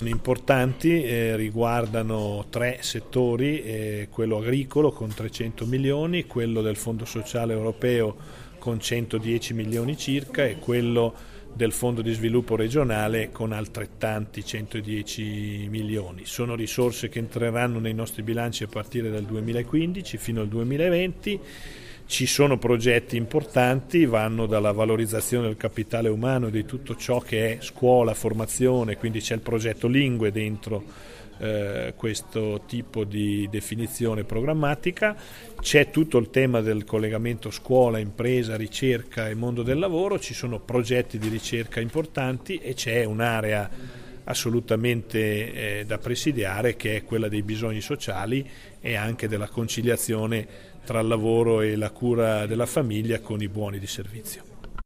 importanti, riguardano 3 settori, quello agricolo con 300 milioni, quello del Fondo Sociale Europeo con 110 milioni circa e quello del Fondo di Sviluppo Regionale con altrettanti 110 milioni. Sono risorse che entreranno nei nostri bilanci a partire dal 2015 fino al 2020. Ci sono progetti importanti, vanno dalla valorizzazione del capitale umano e di tutto ciò che è scuola, formazione, quindi c'è il progetto Lingue dentro questo tipo di definizione programmatica, c'è tutto il tema del collegamento scuola, impresa, ricerca e mondo del lavoro, ci sono progetti di ricerca importanti e c'è un'area assolutamente da presidiare che è quella dei bisogni sociali e anche della conciliazione tra il lavoro e la cura della famiglia con i buoni di servizio.